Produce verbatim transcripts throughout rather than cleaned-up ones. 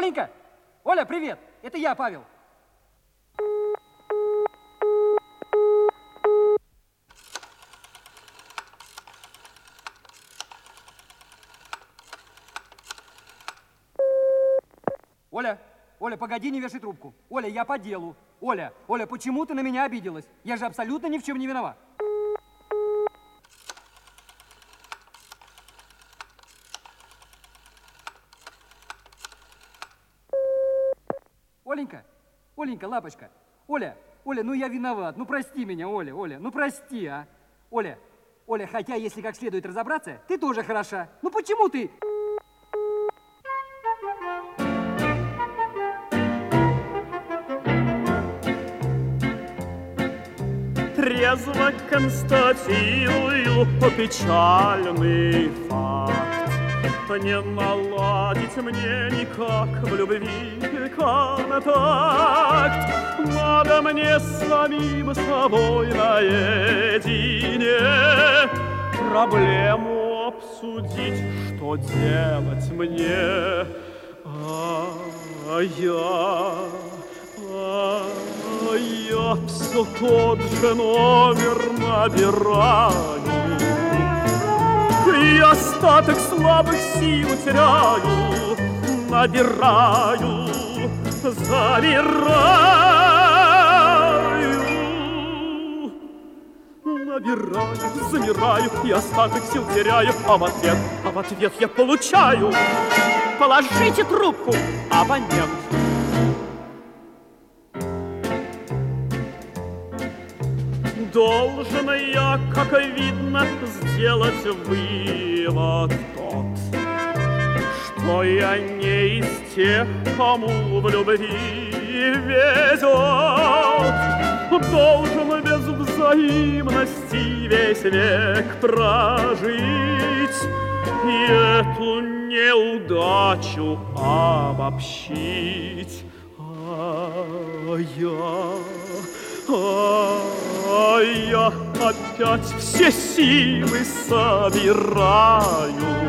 Оленька! Оля, привет! Это я, Павел. Оля, Оля, погоди, не вешай трубку. Оля, я по делу. Оля, Оля, почему ты на меня обиделась? Я же абсолютно ни в чем не виноват. Оленька, Оленька, лапочка. Оля, Оля, ну я виноват. Ну прости меня, Оля, Оля, ну прости, а. Оля, Оля, хотя если как следует разобраться, ты тоже хороша. Ну почему ты... Трезво констатирую печальный факт. Не наладить мне никак в любви контакт. Надо мне самим собой наедине проблему обсудить, что делать мне. А я... А я все тот же номер набираю, и остаток слабых сил теряю, набираю, замираю, набираю, замираю, и остаток сил теряю, а в ответ, а в ответ я получаю: положите трубку, абонент. Должен я, как видно, сделать вывод тот, что я не из тех, кому в любви везет. Должен без взаимности весь век прожить и эту неудачу обобщить. А я... А я опять все силы собираю,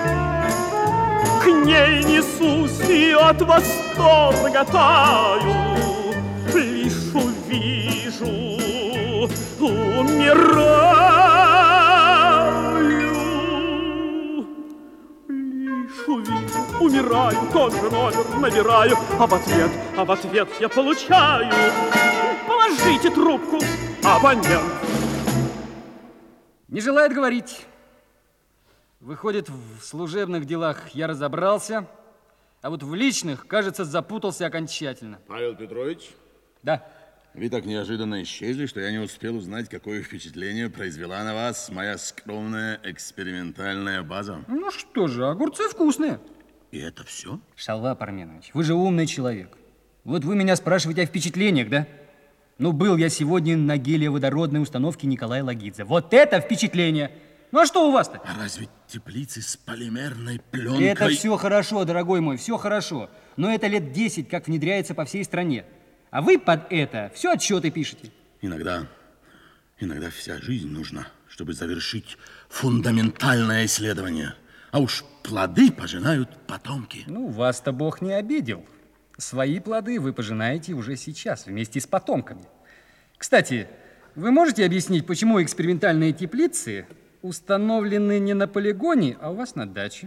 к ней несусь и от восторга таю, лишь увижу, умираю, лишь увижу, умираю, тот же номер набираю, а в ответ, а в ответ я получаю: положите трубку, абонент. Не желает говорить. Выходит, в служебных делах я разобрался, а вот в личных, кажется, запутался окончательно. Павел Петрович? Да. Вы так неожиданно исчезли, что я не успел узнать, какое впечатление произвела на вас моя скромная экспериментальная база. Ну что же, огурцы вкусные. И это все? Шалва Парменович, вы же умный человек. Вот вы меня спрашиваете о впечатлениях, да? Ну, был я сегодня на гелиеводородной установке Николая Лагидзе. Вот это впечатление! Ну, а что у вас-то? А разве теплицы с полимерной пленкой? Это все хорошо, дорогой мой, все хорошо. Но это лет десять, как внедряется по всей стране. А вы под это все отчеты пишете. Иногда, иногда вся жизнь нужна, чтобы завершить фундаментальное исследование. А уж плоды пожинают потомки. Ну, вас-то Бог не обидел. Свои плоды вы пожинаете уже сейчас, вместе с потомками. Кстати, вы можете объяснить, почему экспериментальные теплицы установлены не на полигоне, а у вас на даче?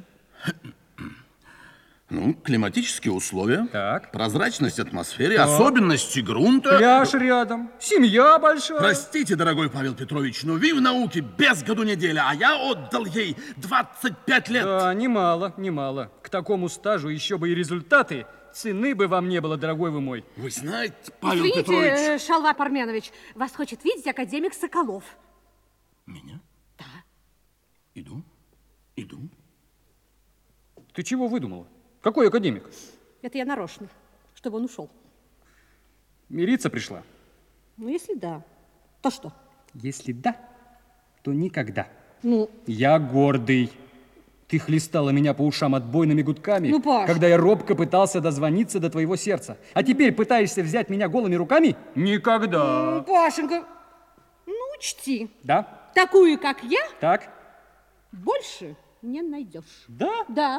Ну, климатические условия, так. Прозрачность атмосферы, так. Особенности грунта. Пляж рядом, семья большая. Простите, дорогой Павел Петрович, но вы в науке без году неделя, а я отдал ей двадцать пять лет. Да, немало, немало. К такому стажу еще бы и результаты. Цены бы вам не было, дорогой вы мой. Вы знаете, Павел Извините, Петрович... Шалва Парменович, вас хочет видеть академик Соколов. Меня? Да. Иду, иду. Ты чего выдумала? Какой академик? Это я нарочно, чтобы он ушел. Мириться пришла? Ну, если да, то что? Если да, то никогда. Ну? Я гордый. Ты хлестала меня по ушам отбойными гудками, ну, Паш, когда я робко пытался дозвониться до твоего сердца. А теперь пытаешься взять меня голыми руками? Никогда. Ну, Пашенька, ну учти. Да? Такую, как я, так. больше не найдешь. Да? Да.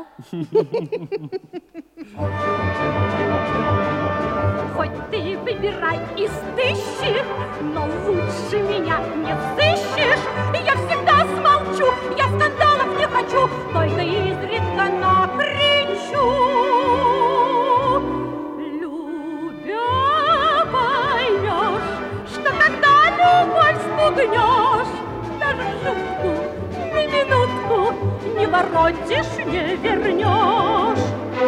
Хоть ты выбирай из тысячи, но лучше меня не сыщешь. Я всегда смолчу, я скандалов не хочу, только изредка накричу. Любя, поймешь, что когда любовь спугнешь, даже в шутку на минутку не воротишь, не вернешь.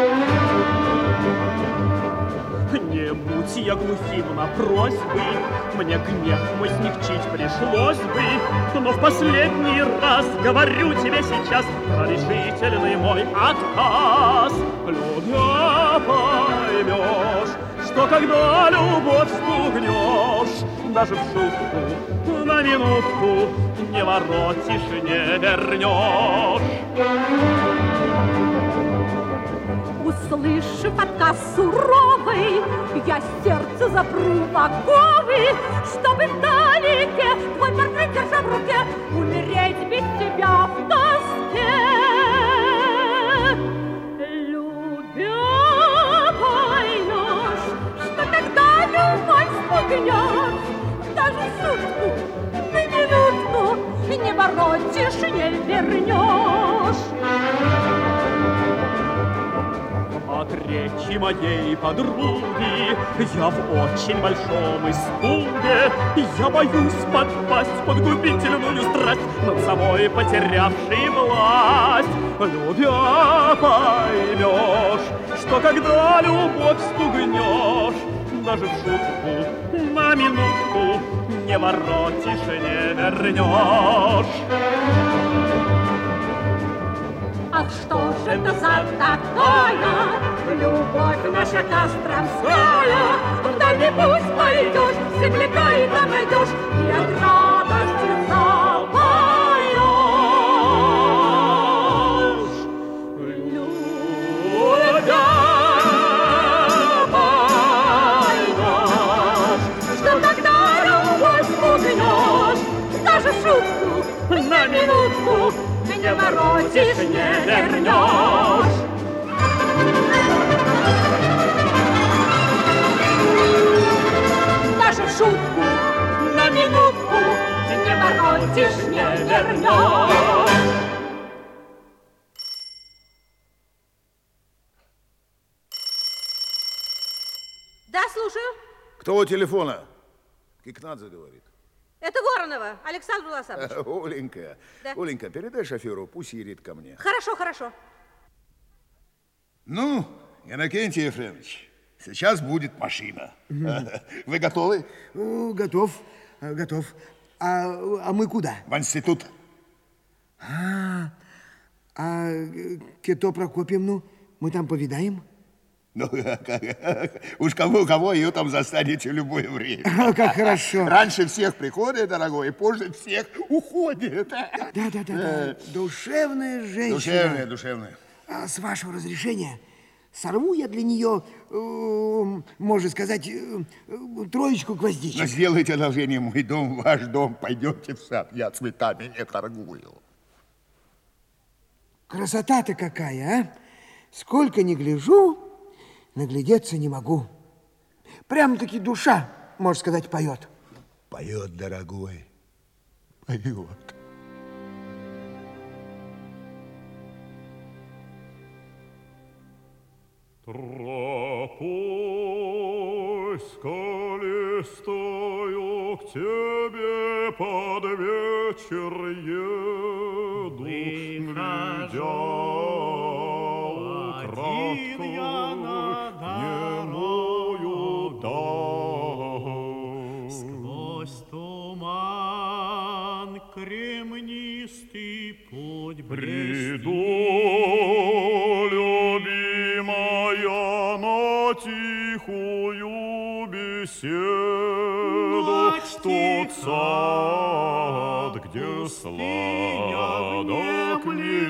Не будь я глухим на просьбы, мне гнев мой смягчить пришлось бы. Но в последний раз говорю тебе сейчас про решительный мой отказ. Любя, поймешь, что когда любовь спугнешь, даже в шутку на минутку не воротишь, не вернешь. Услышав отказ суровый, я сердце запру в оковы, чтобы вдалеке, твой портрет держа в руке, умереть без тебя в тоске. Любя, поймешь, что когда любовь спугнешь, даже шутку на минутку не воротишь, не вернешь. От речи моей подруги я в очень большом испуге. Я боюсь подпасть под губительную страсть, над собой потерявшей власть. Любя, поймешь, что когда любовь спугнешь, даже в шутку на минутку не воротишь, не вернешь. Ах, что же это за такая любовь наша костромская? Куда-нибудь пойдешь, земляка и там найдешь, и от радости запоешь. Любя, поймешь, что когда любовь спугнешь, даже шутку на минутку не воротишь, не вернешь. Даже шутку на минутку не воротишь, не вернешь. Да, слушаю. Кто у телефона? Кикнадзе говорит. Это Воронова, Александр Власович. Оленька, Да. Оленька, передай шоферу, пусть едет ко мне. Хорошо, хорошо. Ну, Иннокентий Ефремович, сейчас будет машина. Вы готовы? О, готов, э, готов. А, а мы куда? В институт. А, а Кето Прокопьевну мы там повидаем? Ну, уж кого-кого, ее там застанете в любое время. А, как хорошо. Раньше всех приходит, дорогой, и позже всех уходит. Да, да, да, да. Душевная женщина. Душевная, душевная. А, с вашего разрешения сорву я для нее, э, можно сказать, э, троечку гвоздичек. Но сделайте одолжение, мой дом, ваш дом, пойдемте в сад, я цветами не торгую. Красота-то какая, а? Сколько ни гляжу, наглядеться не могу. Прям-таки душа, можно сказать, поет. Поет, дорогой, поет. Тропой скалистою к тебе под вечер еду, глядя украдкой немою даль. Сквозь туман кремнистый путь Приду, любимая, на тихую беседу, тот сад, где сладок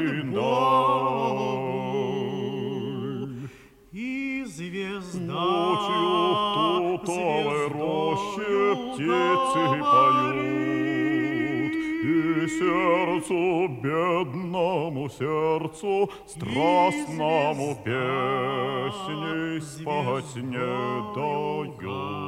миндаль. и звезда Ночью в тутовой роще птицы поют, и сердцу, бедному сердцу, страстному песней спать не дают.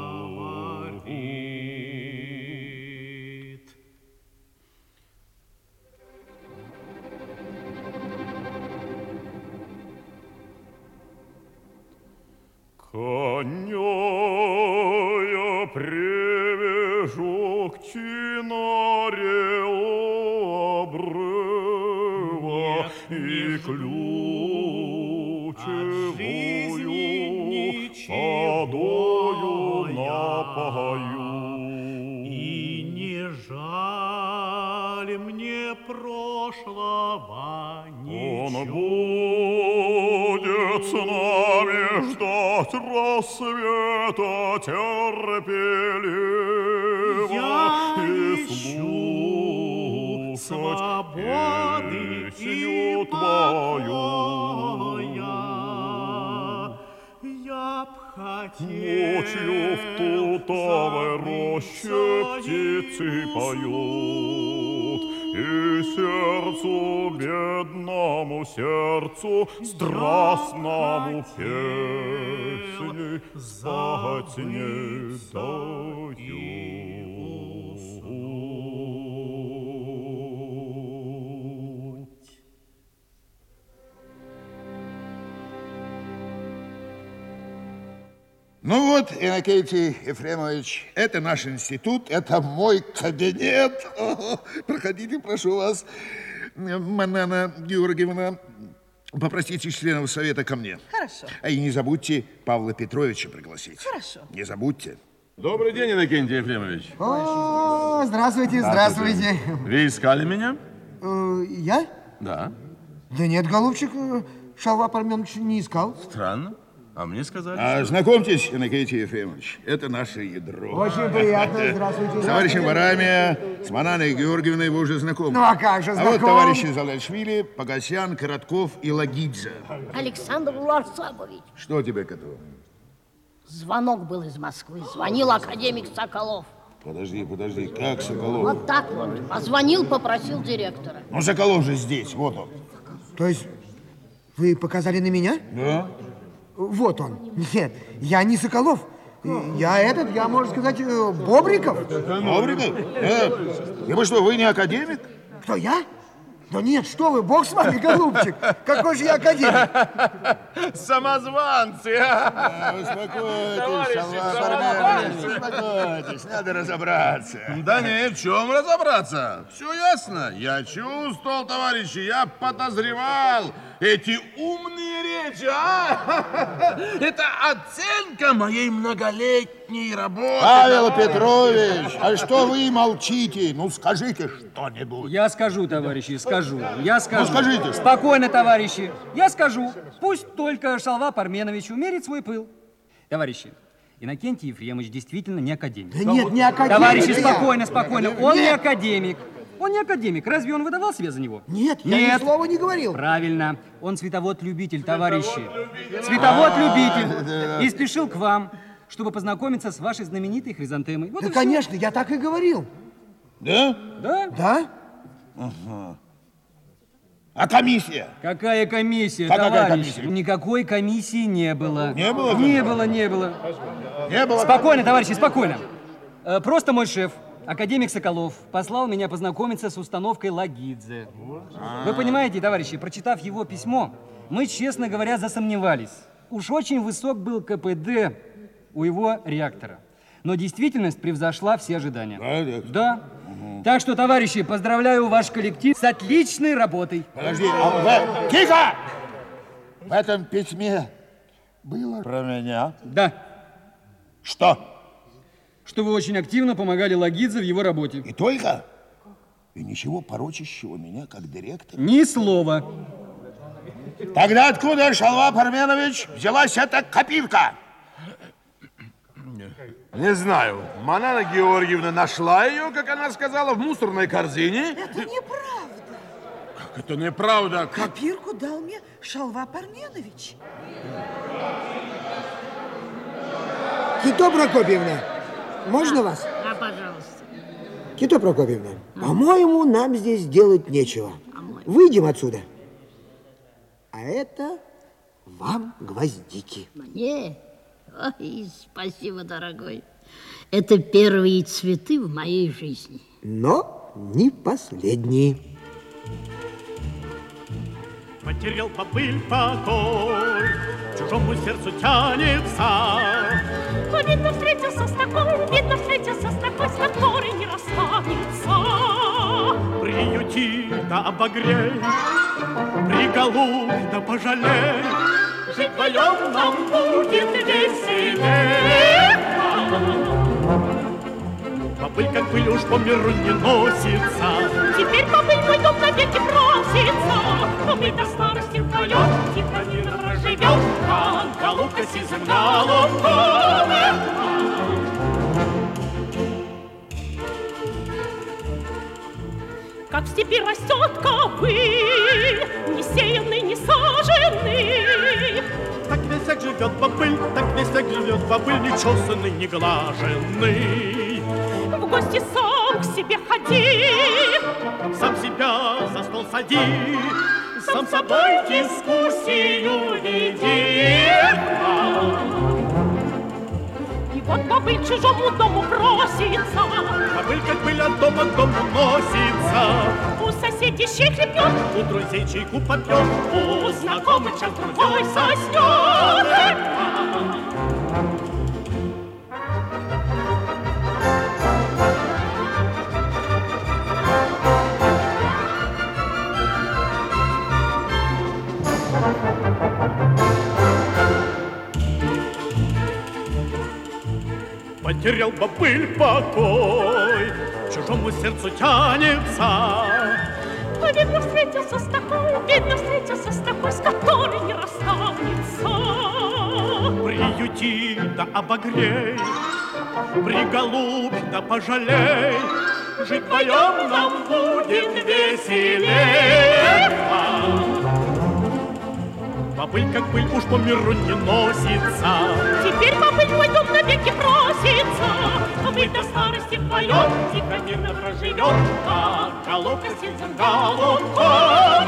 Коня я привяжу к чинаре у обрыва и ключевую водою напою. И не жаль мне прошлого ничего. Он будет с нами ждать рассвета терпеливо Я и ищу слушать свободы песню и твою. покоя. Я б Ночью в хотел тутовой роще птицы поют, и сердцу, бедному сердцу, страстному песней спать не дают. Ну вот, Иннокентий Ефремович, это наш институт, это мой кабинет. О, проходите, прошу вас. Манана Георгиевна, попросите членов совета ко мне. Хорошо. А и не забудьте Павла Петровича пригласить. Хорошо. Не забудьте. Добрый день, Иннокентий Ефремович. О, здравствуйте, здравствуйте. Вы искали меня? Э, Я? Да. Да нет, голубчик, э, Шалва Парменович не искал. Странно. А мне сказали, А, что... знакомьтесь, Иннокентий Ефремович, это наше ядро. Очень приятно, здравствуйте. С товарищем Варами, с Мананой Георгиевной вы уже знакомы. Ну, а как же А вот знаком? товарищи Залашвили, Погосян, Коротков и Лагидзе. Александр Ларсабович, Что тебе, Котов? звонок был из Москвы. Звонил академик Соколов. Подожди, подожди, как Соколов? Вот так вот. Позвонил, попросил директора. Ну, Соколов же здесь, вот он. То есть вы показали на меня? Да? Вот он. Нет, я не Соколов. Я этот, я, можно сказать, э, Бобриков. Бобриков? Э, и вы что, вы не академик? Кто, я? Да нет, что вы, бог с вами, голубчик. Какой же я академик? Самозванцы! А, успокойтесь, Шалва Парменович, успокойтесь, надо разобраться. Да не, в чем разобраться? Все ясно. Я чувствовал, товарищи, я подозревал. Эти умные речи, а? Это оценка моей многолетней работы. Павел Петрович, а что вы молчите? Ну, скажите что-нибудь. Я скажу, товарищи, скажу. Я скажу. Ну, скажите. Спокойно, товарищи. Я скажу. Пусть только Шалва Парменович умерит свой пыл. Товарищи, Иннокентий Ефремович действительно не академик. Да нет, не академик. Товарищи, я. спокойно, спокойно. Он не Нет. академик. Он не академик. Разве он выдавал себя за него? Нет, я Нет. ни слова не говорил. Правильно. Он цветовод-любитель, товарищи. Цветовод-любитель. И спешил к вам, чтобы познакомиться с вашей знаменитой хризантемой. Вот Да, и всё. конечно, я так и говорил. Да? Да? Да? А комиссия? Какая комиссия, Какая товарищи? комиссия? Никакой комиссии не было. Не было? Не было, не было. Не было? Спокойно, товарищи, спокойно. Э, Просто мой шеф, академик Соколов, послал меня познакомиться с установкой Лагидзе. Вы понимаете, товарищи, прочитав его письмо, мы, честно говоря, засомневались. Уж очень высок был ка пэ дэ у его реактора. Но действительность превзошла все ожидания. Да, Да. Так что, товарищи, поздравляю ваш коллектив с отличной работой. Подожди, а в... Тихо! В этом письме было про меня. Да. Что? Что вы очень активно помогали Лагидзе в его работе. И только? И ничего порочащего меня как директора? Ни слова. Тогда откуда, Шалва Парменович, взялась эта копилка? Не знаю. Манана Георгиевна нашла ее, как она сказала, в мусорной корзине. Это неправда. Как это неправда? Как? Копирку дал мне Шалва Парменович. Кито Прокопьевна, можно вас? Да, пожалуйста. Тита Прокопьевна, по-моему, нам здесь делать нечего. Выйдем отсюда. А это вам гвоздики. Мне? Ой, спасибо, дорогой. Это первые цветы в моей жизни. Но не последние. Потерял бобыль покой, чужому сердцу тянется. Видно, встретился с такой, видно, встретился с такой, с которой не расстанется. Приюти да обогрей, приголубь да пожалей. Жить вдвоем нам будет веселее. Бобыль, как быль, уж по миру не носится. Теперь бобыль мой дом навеки просится. Бобыль до старости вдвоем тихо мирно проживет, как голубка сизым голубком. Как в степи растет ковыль, не сеянный, не саженный. Так весь век живет бобыль, так весь век живет бобыль, не чесанный, не глаженный. В гости сам к себе ходи, сам себя за стол сади, сам собой дискуссию веди. И вот бобыль к чужому дому просится. Бобыль, как быль, от дома к дому носится. У соседей щей хлебнет, у друзей чайку попьет, у знакомых час другой соснет. Потерял бобыль покой, чужому сердцу тянется. Видно, встретился с такой, видно, встретился с такой, с которой не расстанется. Приюти да обогрей, приголубь да пожалей. Жить вдвоем нам будет веселее. Бобыль, как быль, уж по миру не носится. Теперь бобыль мой дом навеки просится. Бобыль до старости вдвоем тихо мирно проживет, как голубка сизым голубком.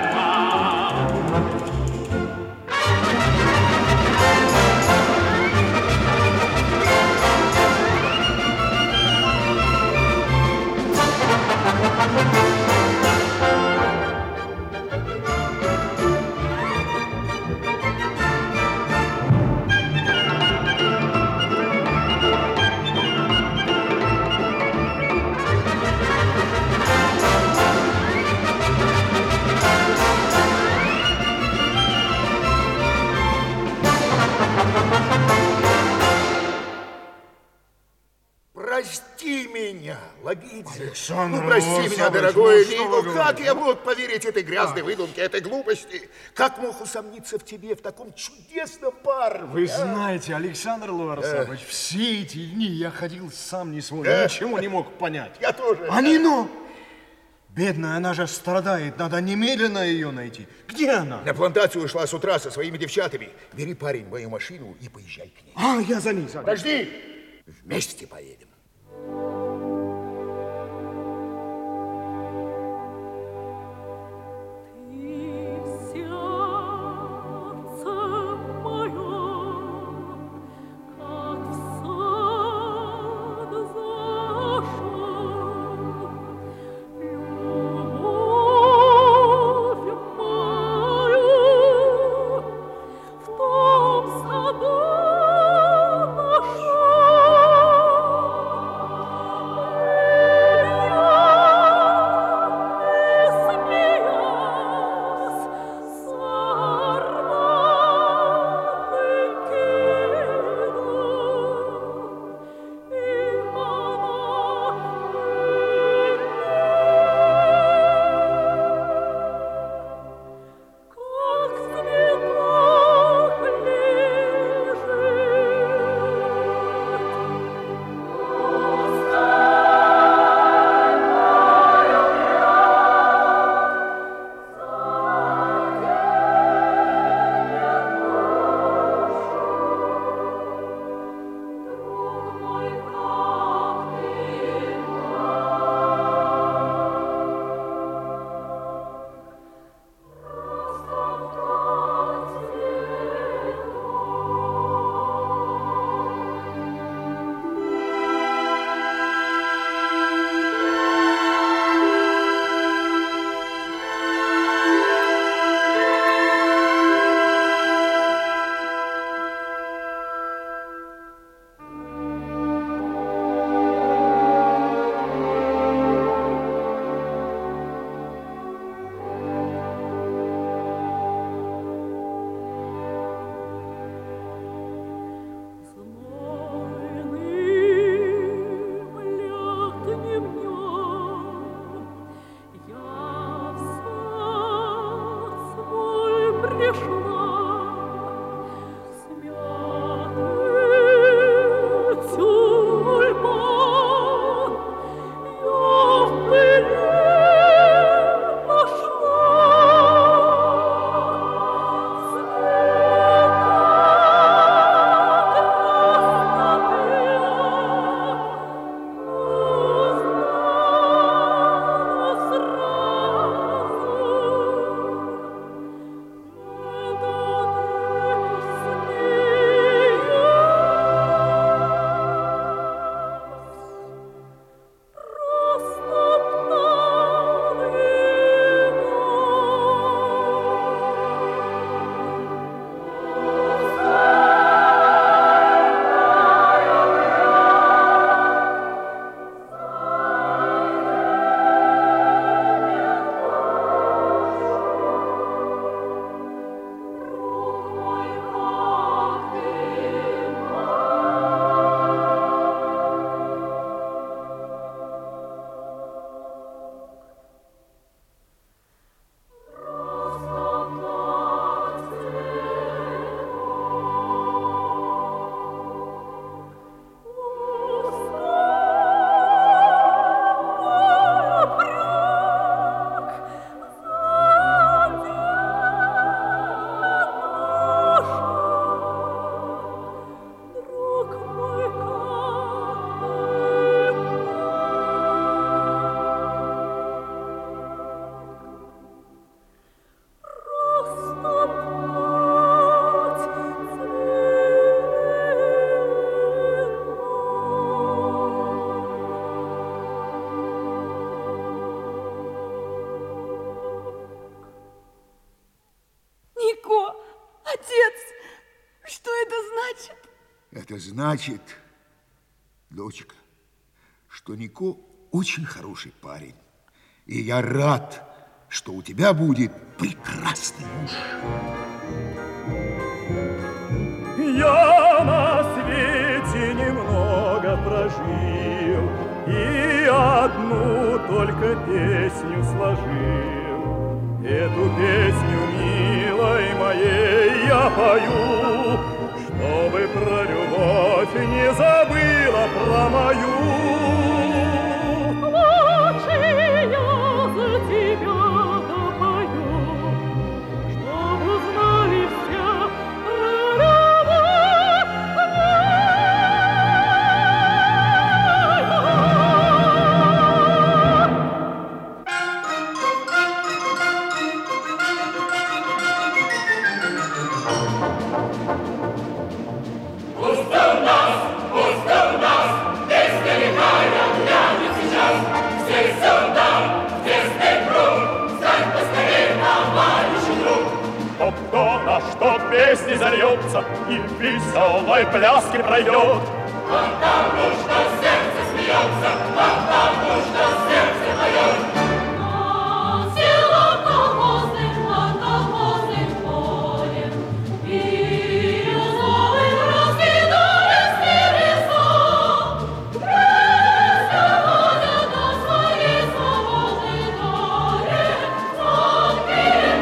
Прости меня, Логидзе. Александр Ну, прости Лосович, меня, дорогой ну, Лиго. что вы Как говорите? я мог поверить этой грязной выдумке, этой глупости? Как мог усомниться в тебе, в таком чудесном парне? Вы а? знаете, Александр Лаврсович, Эх. все эти дни я ходил сам не свой, Эх. ничего не мог понять. Я тоже. А Нино? Бедная, она же страдает, надо немедленно ее найти. Где она? На плантацию ушла с утра со своими девчатами. Бери, парень, мою машину и поезжай к ней. А, я за ней. за ней. Подожди, вместе поедем. В том саду нашел Значит, дочка, что Нико очень хороший парень. И я рад, что у тебя будет прекрасный муж. Я на свете немного прожил и одну только песню сложил. Эту песню, милой моей, я пою, чтобы про любовь не забыла про мою. Лучше я за тебя допою, чтобы знали все про любовь. Что песни зальется и в веселой пляске пройдет. Потому что сердце смеется, потому что сердце поет. На село колхозным, на колхозным полем бирюзовым раскидались небеса. Песня водят на своей свободной доле сладким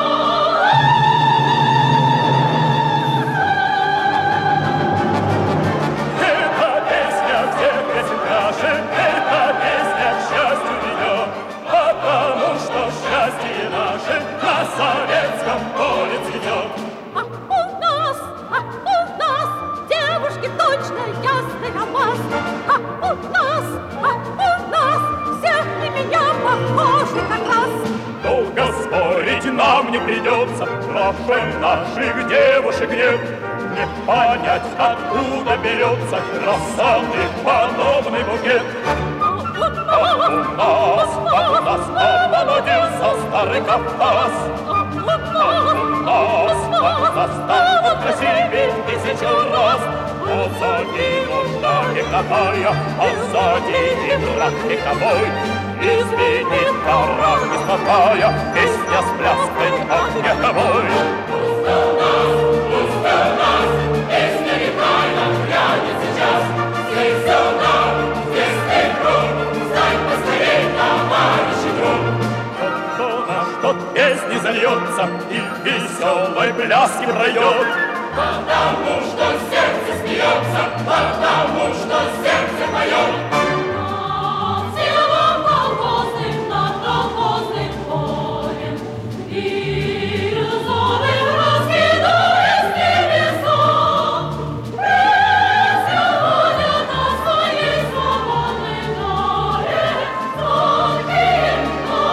советском поле цветет. А у нас, а у нас девушки точно ясный алмаз. А у нас, а у нас все на меня похожи как раз. Долго спорить нам не придется, прошлых наших девушек нет. Не понять, откуда берется красоты подобный букет. А у нас, а у нас помолодился старый Кавказ. А у нас, а у нас станут красивее тысячу раз. Позади нужда вековая, а сзади игра вековой. Извинит гора неспокоя, песня с пляской огневой. Пусть у нас, пусть у нас, песня векая грянет сейчас. Здесь сюда, здесь ты круг, встань поскорей, товарищи друг. Тот песни зальется и в веселой пляске пройдет. Потому что сердце смеется, потому что сердце поет. Над селом колхозным, над колхозным полем бирюзовым раскидались небеса. Песня водят на своей свободной доле сладким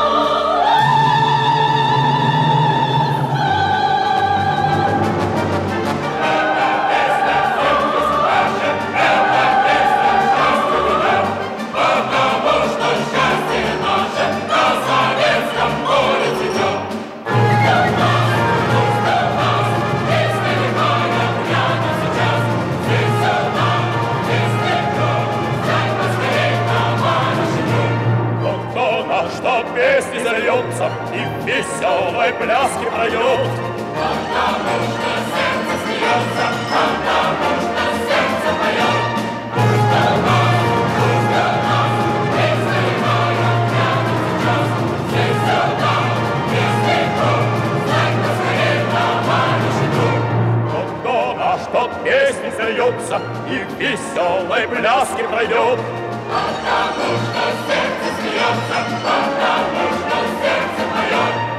песни зальется и в веселой пляске пройдет. Потому что сердце смеется, потому что сердце поет. Пусть у нас, пусть у нас, песня векая грянет сейчас. Здесь сюда, песня круг, встань поскорей, товарищи друг. Кто наш тот песни зальется и в веселой пляске пройдет. Потому что сердце смеется, потому что сердце поет.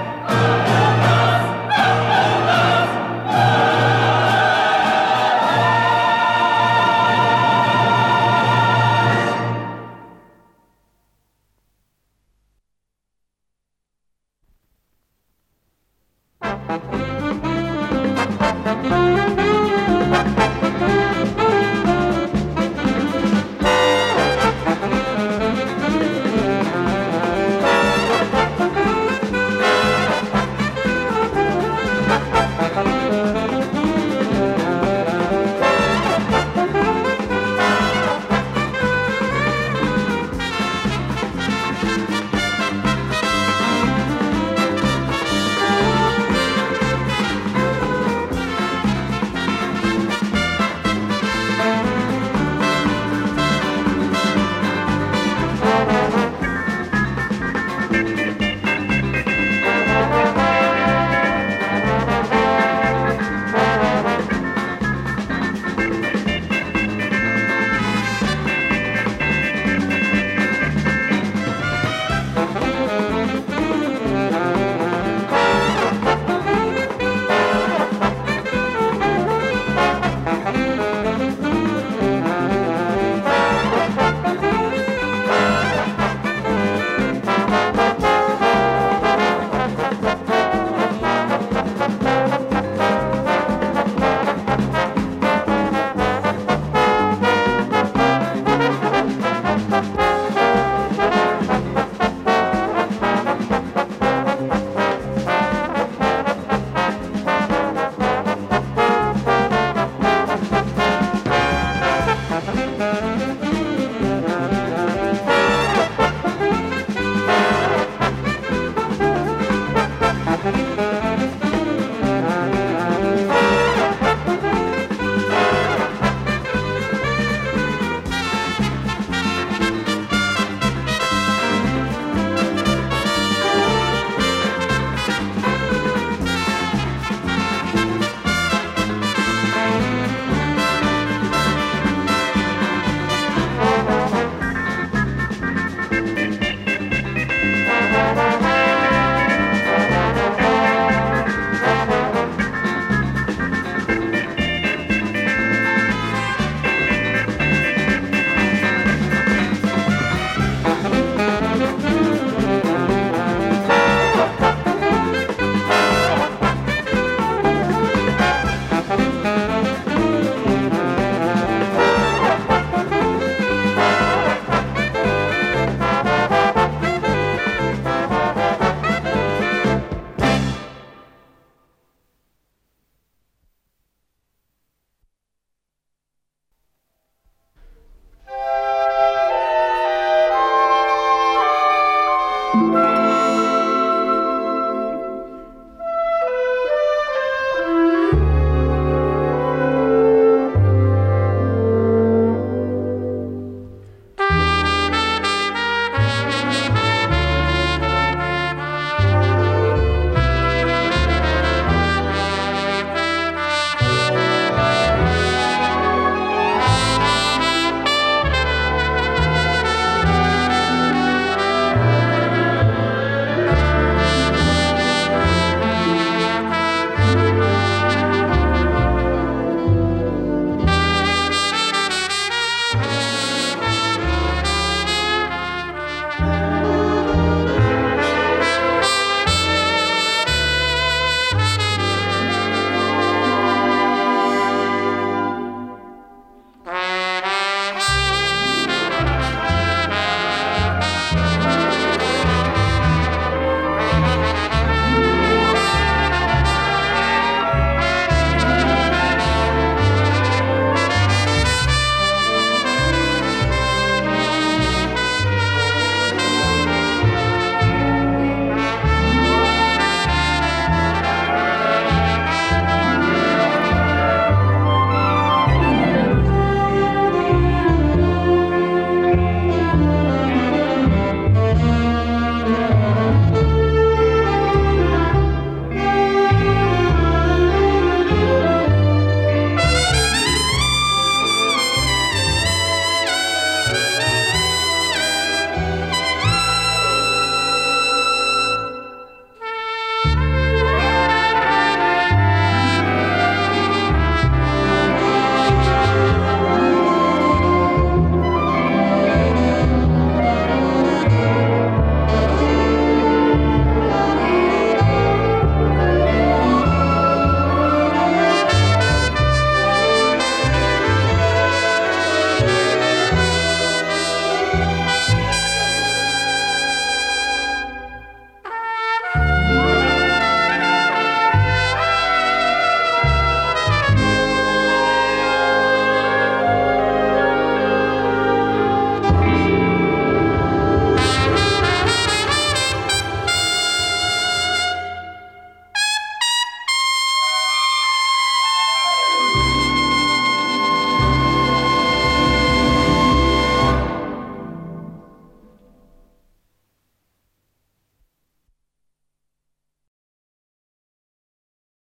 Thank you.